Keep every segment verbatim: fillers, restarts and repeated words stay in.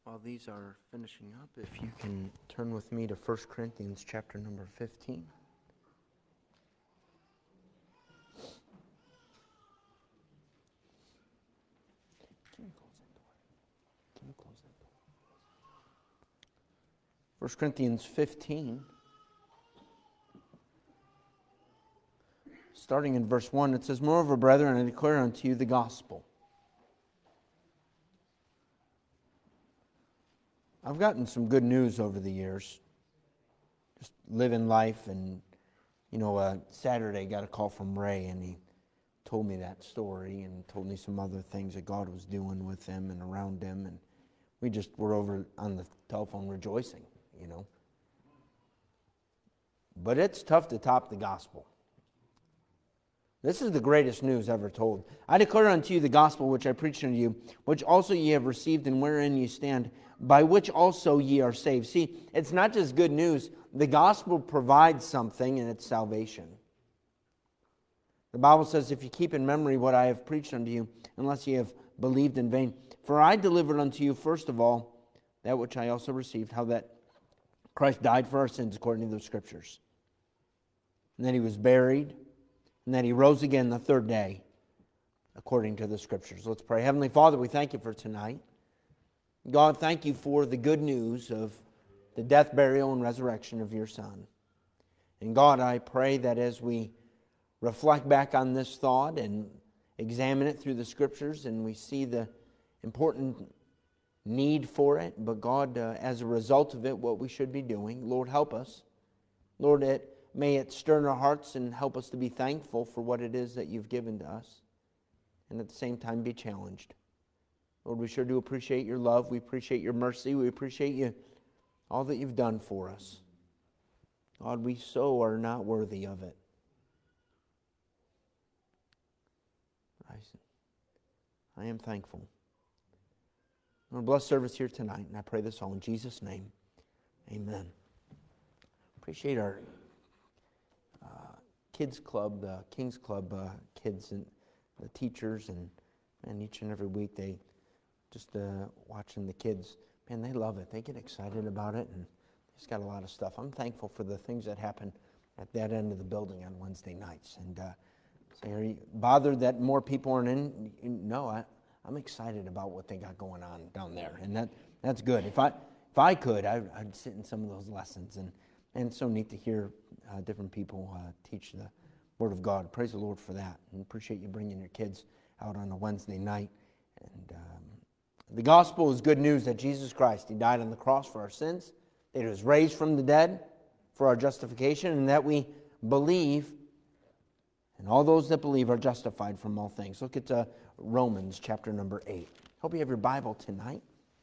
While these are finishing up, if you can turn with me to First Corinthians chapter number fifteen. Can you close that door? Can you close that door? First Corinthians fifteen. Starting in verse one, it says, "Moreover, brethren, I declare unto you the gospel." I've gotten some good news over the years. Just living life, and, you know, uh, Saturday got a call from Ray, and he told me that story and told me some other things that God was doing with him and around him, and we just were over on the telephone rejoicing, you know. But it's tough to top the gospel. This is the greatest news ever told. "I declare unto you the gospel which I preached unto you, which also ye have received, and wherein ye stand, by which also ye are saved." See, it's not just good news. The gospel provides something, and it's salvation. The Bible says, "If you keep in memory what I have preached unto you, unless ye have believed in vain. For I delivered unto you first of all that which I also received, how that Christ died for our sins according to the Scriptures, and that He was buried, and that He rose again the third day according to the Scriptures." Let's pray. Heavenly Father, we thank You for tonight. God, thank You for the good news of the death, burial, and resurrection of Your Son. And God, I pray that as we reflect back on this thought and examine it through the Scriptures, and we see the important need for it, but God, uh, as a result of it, what we should be doing, Lord, help us. Lord, it, may it stir in our hearts and help us to be thankful for what it is that You've given to us, and at the same time be challenged. Lord, we sure do appreciate Your love. We appreciate Your mercy. We appreciate You, all that You've done for us. God, we so are not worthy of it. I am thankful. Lord, bless service here tonight, and I pray this all in Jesus' name. Amen. Appreciate our uh, kids club, the Kings Club uh, kids and the teachers, and, and each and every week they just uh, watching the kids. Man, they love it. They get excited about it, and it's got a lot of stuff. I'm thankful for the things that happen at that end of the building on Wednesday nights. And uh, say, are you bothered that more people aren't in? No, I, I'm excited about what they got going on down there, and that that's good. If I if I could, I, I'd sit in some of those lessons, and, and it's so neat to hear uh, different people uh, teach the Word of God. Praise the Lord for that, and appreciate you bringing your kids out on a Wednesday night. And um, the gospel is good news that Jesus Christ, He died on the cross for our sins, that He was raised from the dead for our justification, and that we believe, and all those that believe are justified from all things. Look at uh, Romans chapter number eight. Hope you have your Bible tonight.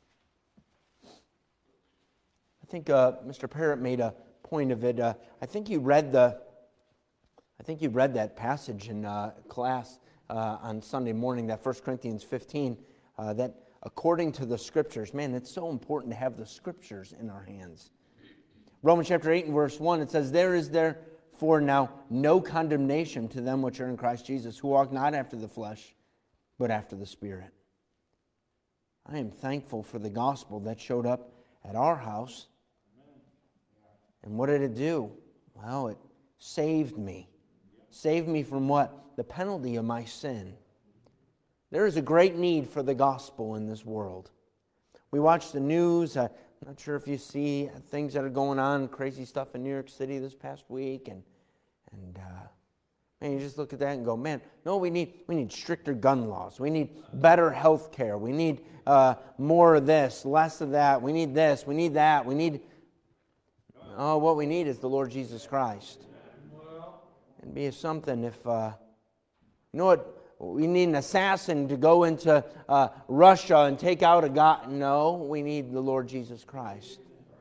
I think uh, Mister Parrott made a point of it. Uh, I think you read the. I think you read that passage in uh, class uh, on Sunday morning. That First Corinthians fifteen. Uh, that according to the Scriptures, man, it's so important to have the Scriptures in our hands. Romans chapter eight and verse one. It says, "There is therefore now no condemnation to them which are in Christ Jesus, who walk not after the flesh, but after the Spirit." I am thankful for the gospel that showed up at our house. And what did it do? Well, it saved me. Saved me from what? The penalty of my sin. There is a great need for the gospel in this world. We watch the news. Uh, I'm not sure if you see things that are going on, crazy stuff in New York City this past week, and and uh, man, you just look at that and go, man, no, we need we need stricter gun laws. We need better health care. We need uh, more of this, less of that. We need this. We need that. We need. Oh, what we need is the Lord Jesus Christ. It'd be something if uh, you know what. We need an assassin to go into uh, Russia and take out a guy. No, we need the Lord Jesus Christ.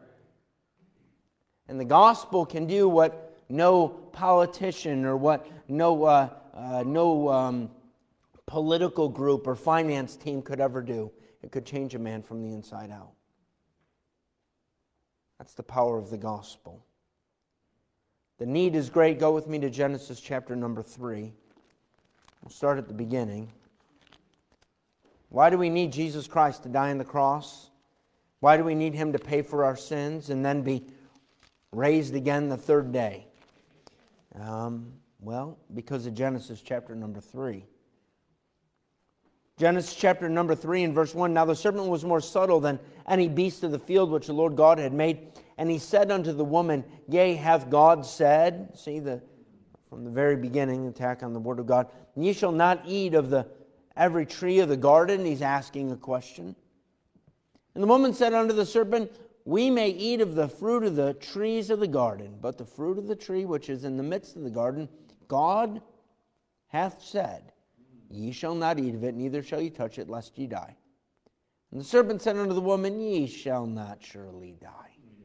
And the gospel can do what no politician or what no uh, uh, no um, political group or finance team could ever do. It could change a man from the inside out. That's the power of the gospel. The need is great. Go with me to Genesis chapter number three. We'll start at the beginning. Why do we need Jesus Christ to die on the cross? Why do we need him to pay for our sins and then be raised again the third day? Um, well, because of Genesis chapter number three. Genesis chapter number three and verse one. Now the serpent was more subtle than any beast of the field which the Lord God had made. And he said unto the woman, Yea, hath God said, see the from the very beginning, attack on the word of God, ye shall not eat of the every tree of the garden. He's asking a question. And the woman said unto the serpent, We may eat of the fruit of the trees of the garden, but the fruit of the tree which is in the midst of the garden, God hath said, Ye shall not eat of it, neither shall ye touch it, lest ye die. And the serpent said unto the woman, Ye shall not surely die.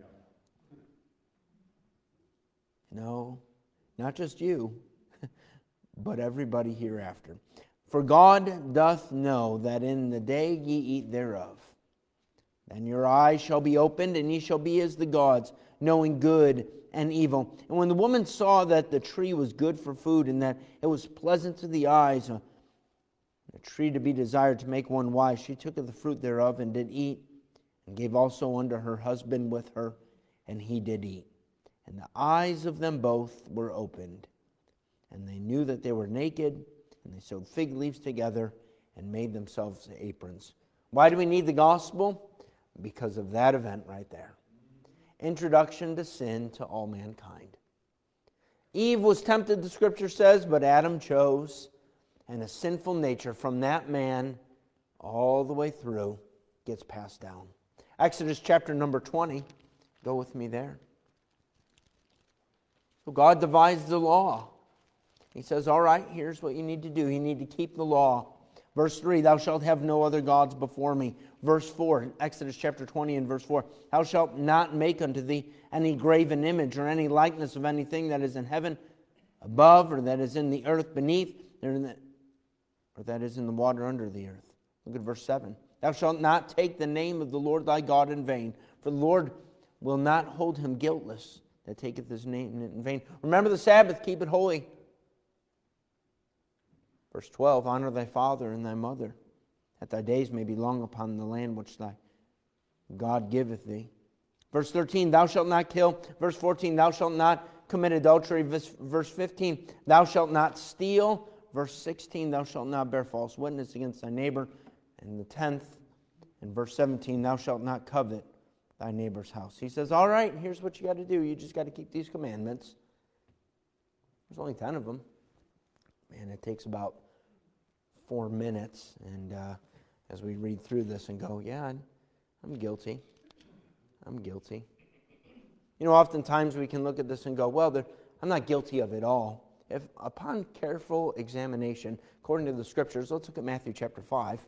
No, not just you, but everybody hereafter. For God doth know that in the day ye eat thereof, then your eyes shall be opened, and ye shall be as the gods, knowing good and evil. And when the woman saw that the tree was good for food, and that it was pleasant to the eyes, a, a tree to be desired to make one wise, she took of the fruit thereof, and did eat, and gave also unto her husband with her, and he did eat. And the eyes of them both were opened, and they knew that they were naked, and they sewed fig leaves together and made themselves aprons. Why do we need the gospel? Because of that event right there. Introduction to sin to all mankind. Eve was tempted, the scripture says, but Adam chose, and a sinful nature from that man all the way through gets passed down. Exodus chapter number twenty. Go with me there. So God devised the law. He says, all right, here's what you need to do. You need to keep the law. Verse three, thou shalt have no other gods before me. Verse four, Exodus chapter twenty and verse four, thou shalt not make unto thee any graven image or any likeness of anything that is in heaven above, or that is in the earth beneath, or, in the, or that is in the water under the earth. Look at verse seven. Thou shalt not take the name of the Lord thy God in vain, for the Lord will not hold him guiltless that taketh his name in vain. Remember the Sabbath, keep it holy. Verse twelve, honor thy father and thy mother, that thy days may be long upon the land which thy God giveth thee. Verse thirteen, thou shalt not kill. Verse fourteen, thou shalt not commit adultery. Verse fifteen, thou shalt not steal. Verse sixteen, thou shalt not bear false witness against thy neighbor. And the tenth, and verse seventeen, thou shalt not covet thy neighbor's house. He says, all right, here's what you got to do. You just got to keep these commandments. There's only ten of them. Man, it takes about four minutes. And uh, as we read through this and go, yeah, I'm guilty. I'm guilty. You know, oftentimes we can look at this and go, well, I'm not guilty of it all. If upon careful examination, according to the scriptures, let's look at Matthew chapter five.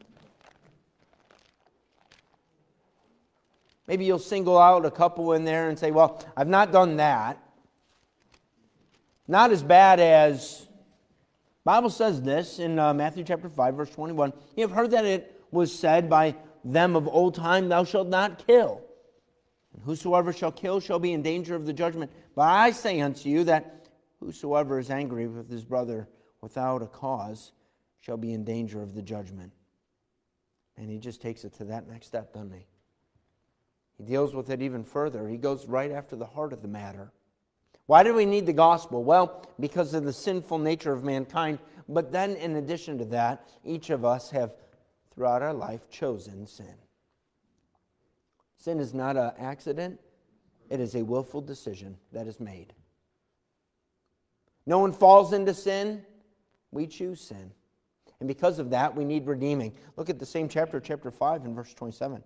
Maybe you'll single out a couple in there and say, well, I've not done that. Not as bad as, the Bible says this in uh, Matthew chapter five, verse twenty-one. You have heard that it was said by them of old time, thou shalt not kill. And whosoever shall kill shall be in danger of the judgment. But I say unto you that whosoever is angry with his brother without a cause shall be in danger of the judgment. And he just takes it to that next step, doesn't he? He deals with it even further. He goes right after the heart of the matter. Why do we need the gospel? Well, because of the sinful nature of mankind. But then in addition to that, each of us have, throughout our life, chosen sin. Sin is not an accident. It is a willful decision that is made. No one falls into sin. We choose sin. And because of that, we need redeeming. Look at the same chapter, chapter five, and verse twenty-seven.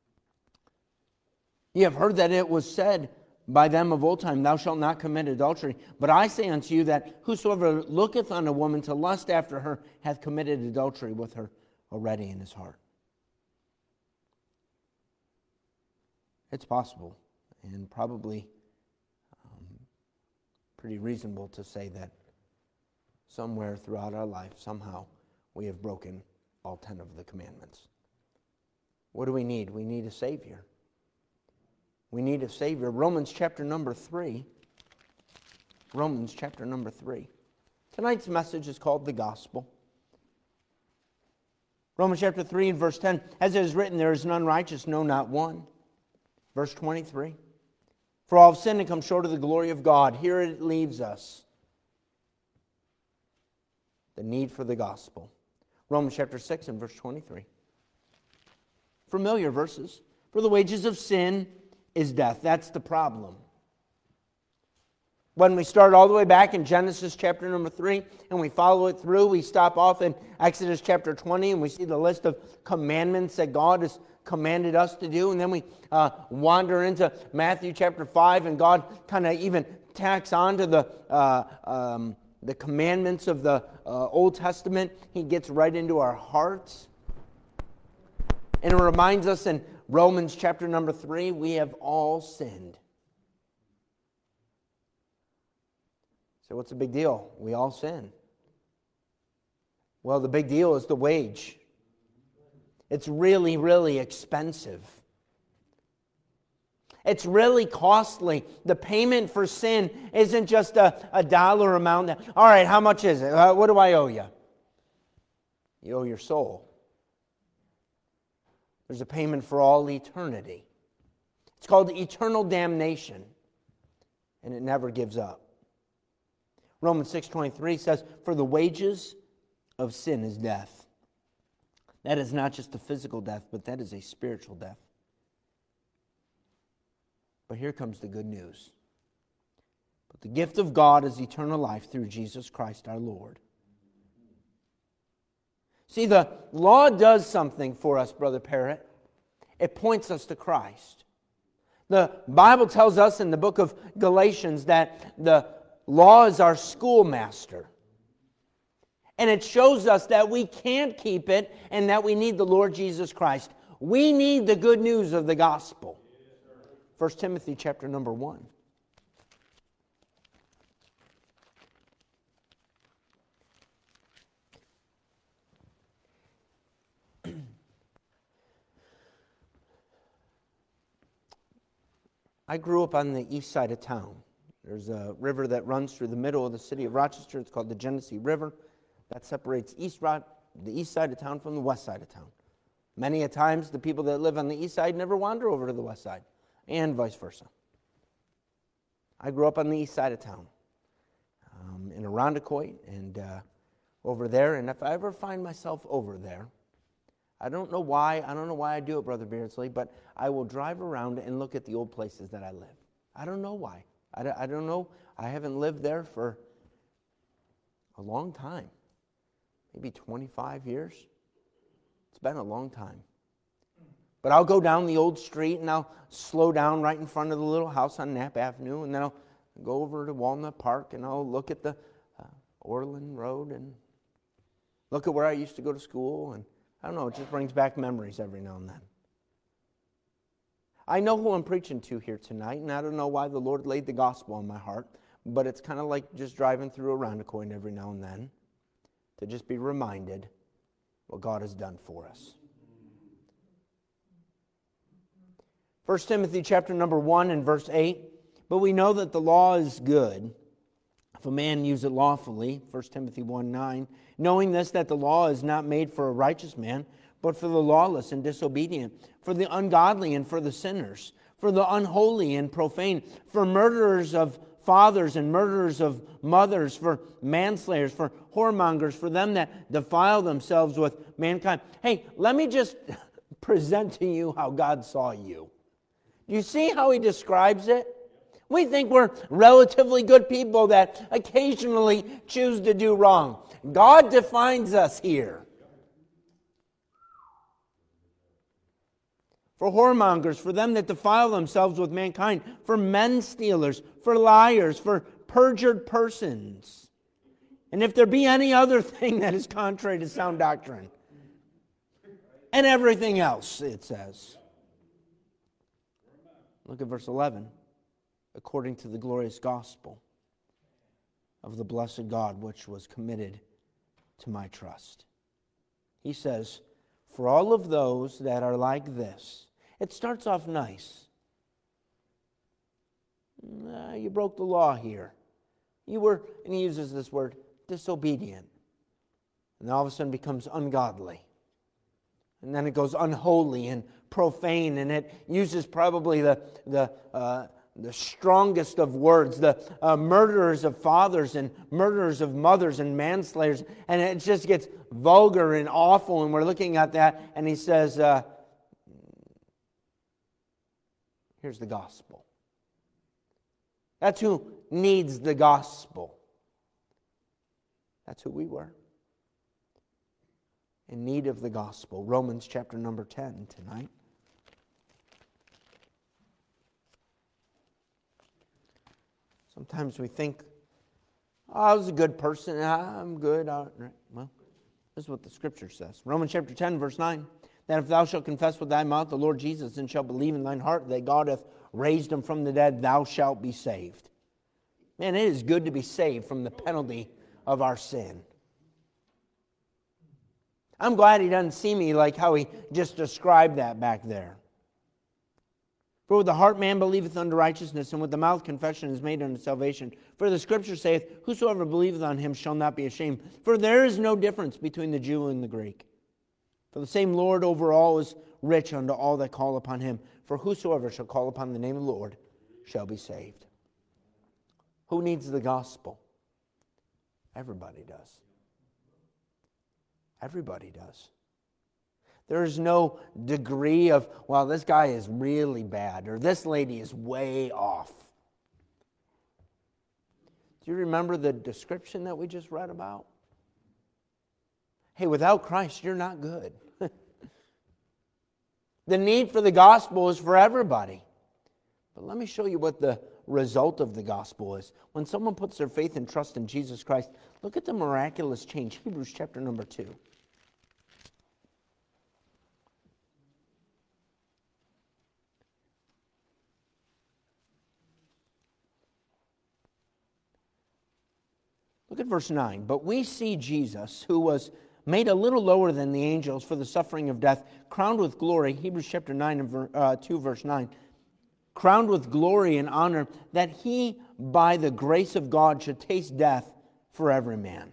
Ye have heard that it was said by them of old time, thou shalt not commit adultery. But I say unto you that whosoever looketh on a woman to lust after her hath committed adultery with her already in his heart. It's possible, and probably um, pretty reasonable to say that somewhere throughout our life, somehow, we have broken all ten of the commandments. What do we need? We need a Savior. We need a Savior. Romans chapter number three. Romans chapter number three. Tonight's message is called the Gospel. Romans chapter three and verse ten, as it is written, there is none righteous, no, not one. Verse twenty-three, for all have sinned and come short of the glory of God. Here it leaves us. The need for the gospel. Romans chapter six and verse twenty-three. Familiar verses. For the wages of sin is death. That's the problem. When we start all the way back in Genesis chapter number three and we follow it through, we stop off in Exodus chapter twenty and we see the list of commandments that God has commanded us to do. And then we uh, wander into Matthew chapter five and God kind of even tacks on to the, uh, um, the commandments of the uh, Old Testament. He gets right into our hearts. And it reminds us in Romans chapter number three, we have all sinned. So what's the big deal? We all sin. Well, the big deal is the wage. It's really, really expensive. It's really costly. The payment for sin isn't just a, a dollar amount. That, all right, how much is it? Uh, what do I owe you? You owe your soul. There's a payment for all eternity. It's called eternal damnation, and it never gives up. Romans six twenty-three says, for the wages of sin is death. That is not just a physical death, but that is a spiritual death. But here comes the good news. But the gift of God is eternal life through Jesus Christ our Lord. See, the law does something for us, Brother Parrott. It points us to Christ. The Bible tells us in the book of Galatians that the law is our schoolmaster. And it shows us that we can't keep it and that we need the Lord Jesus Christ. We need the good news of the gospel. First Timothy chapter number one. I grew up on the east side of town. There's a river that runs through the middle of the city of Rochester. It's called the Genesee River. That separates east Ro- the east side of town from the west side of town. Many a times, the people that live on the east side never wander over to the west side, and vice versa. I grew up on the east side of town, um, in Irondequoit, and uh, over there. And if I ever find myself over there, I don't know why. I don't know why I do it, Brother Beardsley, but I will drive around and look at the old places that I live. I don't know why. I don't, I don't know. I haven't lived there for a long time. Maybe twenty-five years. It's been a long time. But I'll go down the old street and I'll slow down right in front of the little house on Knapp Avenue, and then I'll go over to Walnut Park and I'll look at the uh, Orland Road and look at where I used to go to school. And I don't know, it just brings back memories every now and then. I know who I'm preaching to here tonight, and I don't know why the Lord laid the gospel on my heart, but it's kind of like just driving through Irondequoit every now and then to just be reminded what God has done for us. First Timothy chapter number one and verse eight, but we know that the law is good if a man use it lawfully, First Timothy one nine, knowing this, that the law is not made for a righteous man, but for the lawless and disobedient, for the ungodly and for the sinners, for the unholy and profane, for murderers of fathers and murderers of mothers, for manslayers, for whoremongers, for them that defile themselves with mankind. Hey, let me just present to you how God saw you. You see how he describes it? We think we're relatively good people that occasionally choose to do wrong. God defines us here. For whoremongers, for them that defile themselves with mankind, for men stealers, for liars, for perjured persons. And if there be any other thing that is contrary to sound doctrine. And everything else, it says. Look at verse eleven. According to the glorious gospel of the blessed God, which was committed to my trust. He says, for all of those that are like this, it starts off nice. Uh, you broke the law here. You were, and he uses this word, disobedient. And all of a sudden becomes ungodly. And then it goes unholy and profane, and it uses probably the the uh, the strongest of words, the uh, murderers of fathers and murderers of mothers and manslayers, and it just gets vulgar and awful. And we're looking at that, and he says, uh, "Here's the gospel." That's who needs the gospel. That's who we were. In need of the gospel. Romans chapter number ten tonight. Sometimes we think, oh, I was a good person. I'm good. Well, this is what the Scripture says. Romans chapter ten, verse nine. That if thou shalt confess with thy mouth the Lord Jesus, and shalt believe in thine heart that God hath raised him from the dead, thou shalt be saved. Man, it is good to be saved from the penalty of our sin. I'm glad he doesn't see me like how he just described that back there. For with the heart man believeth unto righteousness, and with the mouth confession is made unto salvation. For the Scripture saith, whosoever believeth on him shall not be ashamed. For there is no difference between the Jew and the Greek. For the same Lord over all is rich unto all that call upon him. For whosoever shall call upon the name of the Lord shall be saved. Who needs the gospel? Everybody does. Everybody does. There is no degree of, well, this guy is really bad, or this lady is way off. Do you remember the description that we just read about? Hey, without Christ, you're not good. The need for the gospel is for everybody. But let me show you what the result of the gospel is. When someone puts their faith and trust in Jesus Christ, look at the miraculous change. Hebrews chapter number two. Look at verse nine. But we see Jesus, who was made a little lower than the angels for the suffering of death, crowned with glory, Hebrews chapter nine and ver, uh, two, verse nine, crowned with glory and honor, that he, by the grace of God, should taste death for every man.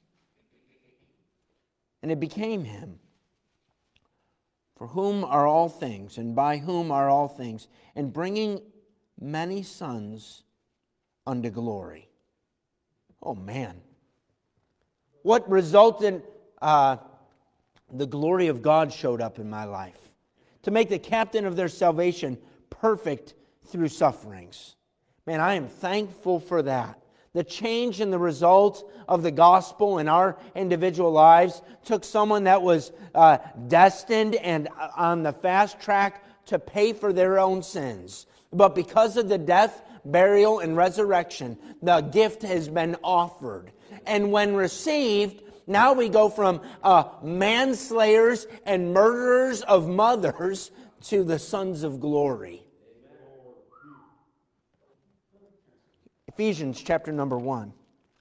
And it became him, for whom are all things, and by whom are all things, and bringing many sons unto glory. Oh, man. What resulted, uh, the glory of God showed up in my life. To make the captain of their salvation perfect through sufferings. Man, I am thankful for that. The change in the result of the gospel in our individual lives took someone that was uh, destined and on the fast track to pay for their own sins. But because of the death, burial, and resurrection, the gift has been offered. And when received, now we go from uh, manslayers and murderers of mothers to the sons of glory. Ephesians chapter number one.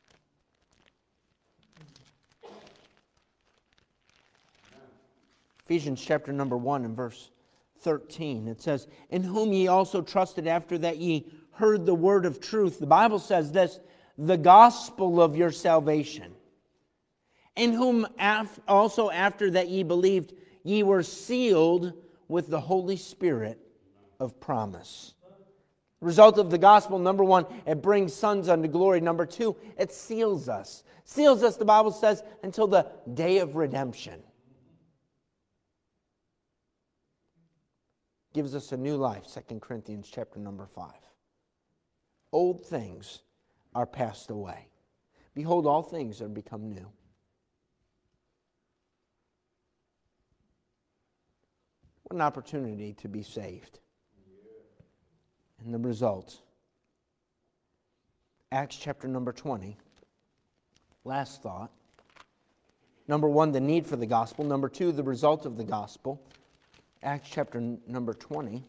Ephesians chapter number one and verse thirteen. It says, in whom ye also trusted after that ye heard the word of truth. The Bible says this, the gospel of your salvation. In whom af- also after that ye believed, ye were sealed with the Holy Spirit of promise. Result of the gospel, number one, it brings sons unto glory. Number two, it seals us. Seals us, the Bible says, until the day of redemption. Gives us a new life, Second Corinthians chapter number five. Old things are passed away. Behold, all things are become new. What an opportunity to be saved. And the result. Acts chapter number twenty. Last thought. Number one, the need for the gospel. Number two, the result of the gospel. Acts chapter n- number twenty.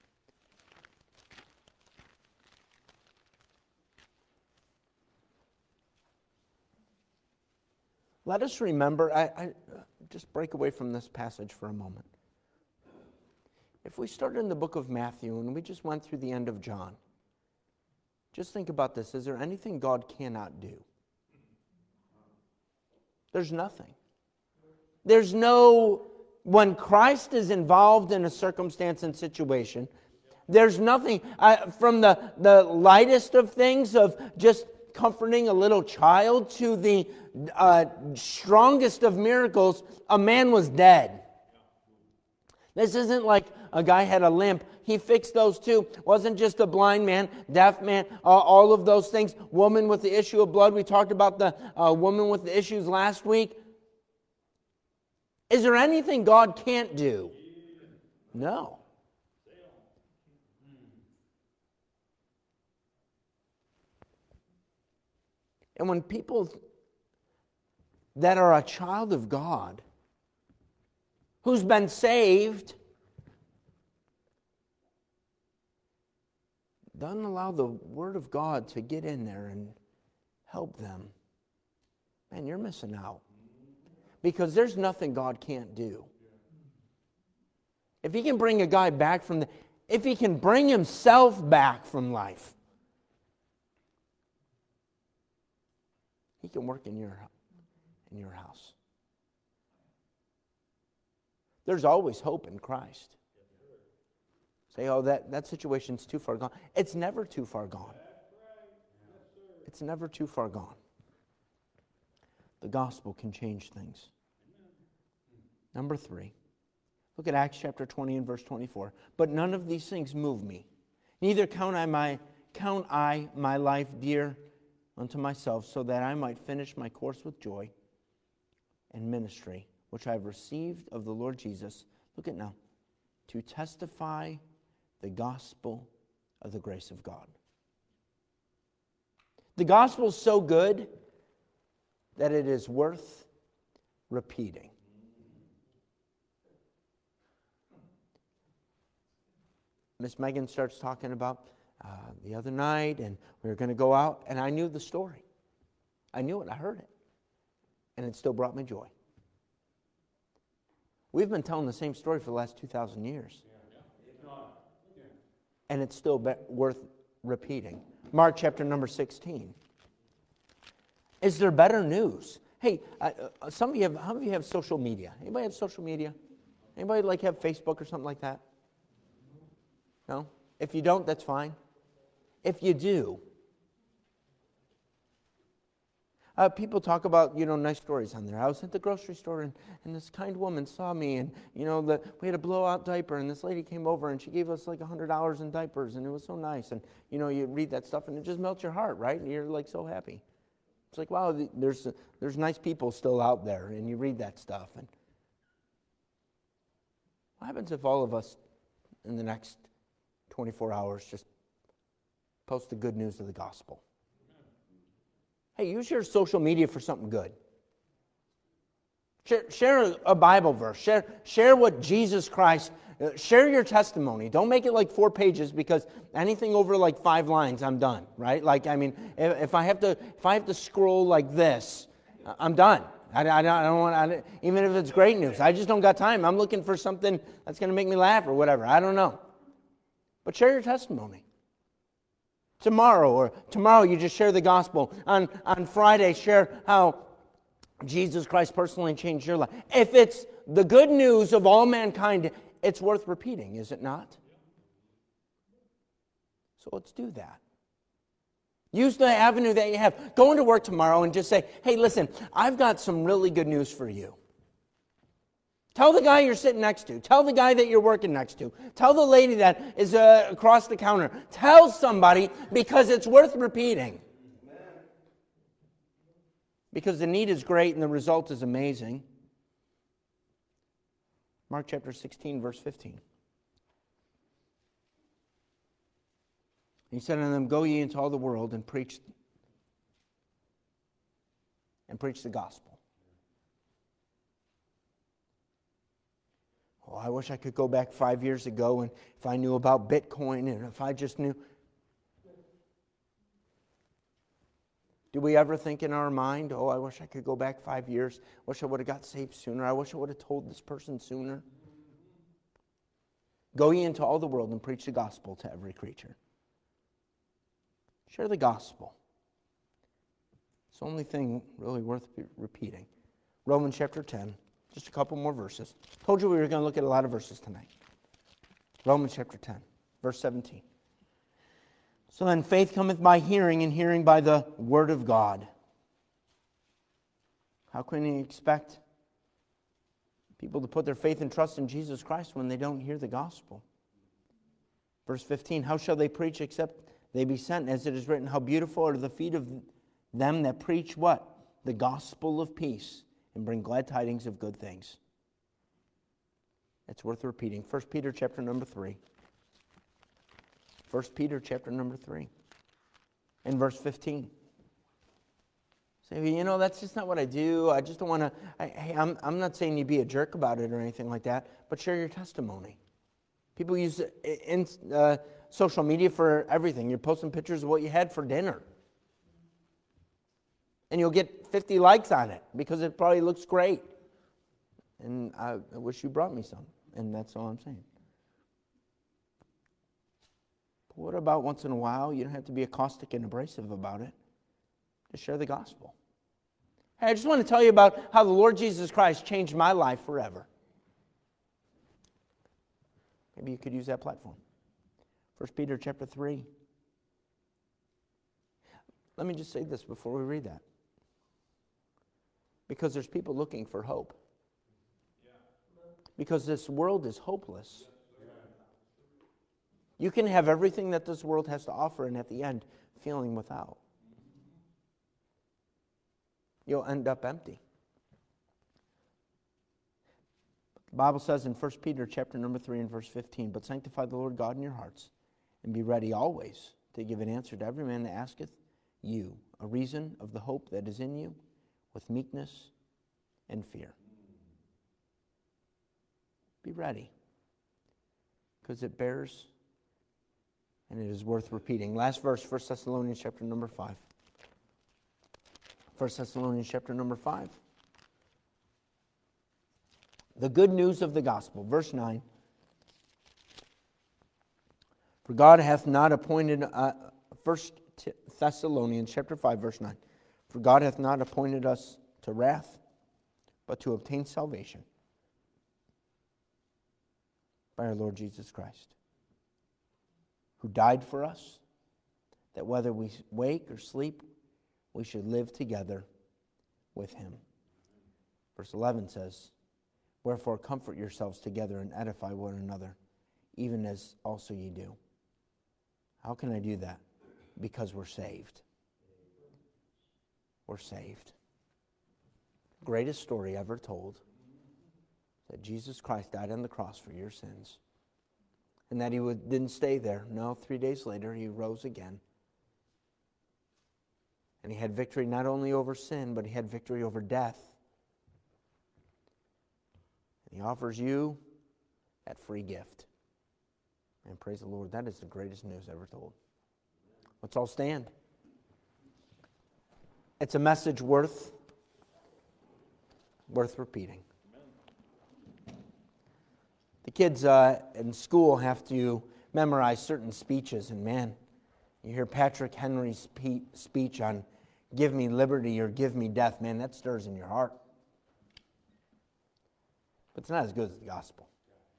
Let us remember, I, I just break away from this passage for a moment. If we started in the book of Matthew and we just went through the end of John, just think about this. Is there anything God cannot do? There's nothing. There's no When Christ is involved in a circumstance and situation, there's nothing, uh, from the, the lightest of things of just comforting a little child to the uh, strongest of miracles, a man was dead. This isn't like a guy had a limp. He fixed those too. Wasn't just a blind man, deaf man, uh, all of those things. Woman with the issue of blood. We talked about the uh, woman with the issues last week. Is there anything God can't do? No. And when people that are a child of God, who's been saved, doesn't allow the Word of God to get in there and help them, man, you're missing out. Because there's nothing God can't do. If He can bring a guy back from the, if He can bring Himself back from life, He can work in your, in your house. There's always hope in Christ. Say, oh, that, that situation's too far gone. It's never too far gone. It's never too far gone. The gospel can change things. Number three, look at Acts chapter twenty and verse twenty-four. But none of these things move me. Neither count I my, count I my life dear unto myself, so that I might finish my course with joy and ministry, which I have received of the Lord Jesus. Look at now. To testify the gospel of the grace of God. The gospel is so good that it is worth repeating. Miss Megan starts talking about uh, the other night, and we were going to go out, and I knew the story. I knew it. I heard it. And it still brought me joy. We've been telling the same story for the last two thousand years. And it's still be- worth repeating. Mark chapter number sixteen. Is there better news? Hey, uh, uh, some of you have, how many of you have social media? Anybody have social media? Anybody like have Facebook or something like that? No? If you don't, that's fine. If you do, uh, people talk about, you know, nice stories on there. I was at the grocery store and, and this kind woman saw me, and, you know, the, we had a blowout diaper, and this lady came over and she gave us like one hundred dollars in diapers, and it was so nice. And, you know, you read that stuff and it just melts your heart, right? And you're like so happy. It's like, wow, there's there's nice people still out there, and you read that stuff. And what happens if all of us in the next twenty-four hours just post the good news of the gospel? Hey, use your social media for something good. Share, share a Bible verse. Share, share what Jesus Christ, uh, share your testimony. Don't make it like four pages, because anything over like five lines, I'm done, right? Like, I mean, if, if I have to if I have to scroll like this, I'm done. I, I, don't, I don't want, I, even if it's great news, I just don't got time. I'm looking for something that's going to make me laugh or whatever. I don't know. But share your testimony. Tomorrow, or tomorrow you just share the gospel. On, on Friday, share how Jesus Christ personally changed your life. If it's the good news of all mankind, it's worth repeating, is it not? So let's do that. Use the avenue that you have. Go into work tomorrow and just say, hey, listen, I've got some really good news for you. Tell the guy you're sitting next to. Tell the guy that you're working next to. Tell the lady that is uh, across the counter. Tell somebody, because it's worth repeating. Amen. Because the need is great and the result is amazing. Mark chapter sixteen, verse fifteen. He said unto them, go ye into all the world and preach and preach the gospel. Oh, I wish I could go back five years ago, and if I knew about Bitcoin, and if I just knew. Do we ever think in our mind, oh, I wish I could go back five years. Wish I would have got saved sooner. I wish I would have told this person sooner. Go ye into all the world and preach the gospel to every creature. Share the gospel. It's the only thing really worth repeating. Romans chapter ten. Just a couple more verses. Told you we were going to look at a lot of verses tonight. Romans chapter ten, verse seventeen. So then faith cometh by hearing, and hearing by the word of God. How can you expect people to put their faith and trust in Jesus Christ when they don't hear the gospel? Verse fifteen, how shall they preach except they be sent? As it is written, how beautiful are the feet of them that preach what? The gospel of peace, and bring glad tidings of good things. It's worth repeating. First Peter chapter number three. First Peter chapter number three. And verse fifteen. Say, you know, that's just not what I do. I just don't want to, hey, I'm, I'm not saying you be a jerk about it or anything like that, but share your testimony. People use in, uh, social media for everything. You're posting pictures of what you had for dinner. And you'll get fifty likes on it because it probably looks great. And I, I wish you brought me some. And that's all I'm saying. But what about once in a while? You don't have to be caustic and abrasive about it. Just share the gospel. Hey, I just want to tell you about how the Lord Jesus Christ changed my life forever. Maybe you could use that platform. First Peter chapter three. Let me just say this before we read that. Because there's people looking for hope. Because this world is hopeless. You can have everything that this world has to offer, and at the end, feeling without. You'll end up empty. The Bible says in First Peter chapter number three and verse fifteen, but sanctify the Lord God in your hearts, and be ready always to give an answer to every man that asketh you a reason of the hope that is in you, with meekness and fear. Be ready, because it bears, and it is worth repeating. Last verse, First Thessalonians chapter number five. First Thessalonians chapter number five. The good news of the gospel, verse nine. For God hath not appointed, uh, First Thessalonians chapter five, verse nine. For God hath not appointed us to wrath, but to obtain salvation by our Lord Jesus Christ, who died for us, that whether we wake or sleep, we should live together with him. Verse eleven says, wherefore comfort yourselves together and edify one another, even as also ye do. How can I do that? Because we're saved. We're saved. Greatest story ever told, that Jesus Christ died on the cross for your sins. And that he would, didn't stay there. No, three days later he rose again. And he had victory not only over sin, but he had victory over death. And he offers you that free gift. And praise the Lord, that is the greatest news ever told. Let's all stand. It's a message worth, worth repeating. The kids uh, in school have to memorize certain speeches, and man, you hear Patrick Henry's spe- speech on give me liberty or give me death, man, that stirs in your heart. But it's not as good as the gospel.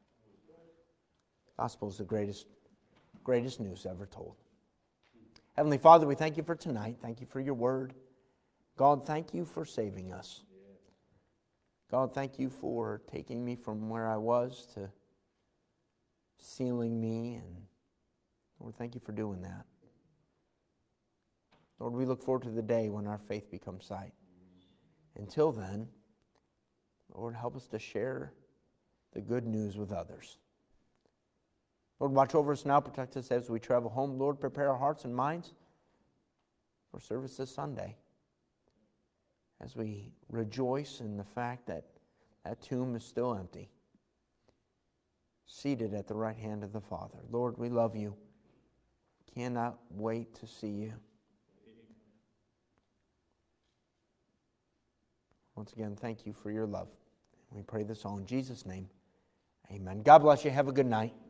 The gospel is the greatest, greatest news ever told. Heavenly Father, we thank you for tonight. Thank you for your word. God, thank you for saving us. God, thank you for taking me from where I was to sealing me. And Lord, thank you for doing that. Lord, we look forward to the day when our faith becomes sight. Until then, Lord, help us to share the good news with others. Lord, watch over us now. Protect us as we travel home. Lord, prepare our hearts and minds for service this Sunday, as we rejoice in the fact that that tomb is still empty, seated at the right hand of the Father. Lord, we love you. Cannot wait to see you. Once again, thank you for your love. We pray this all in Jesus' name. Amen. God bless you. Have a good night.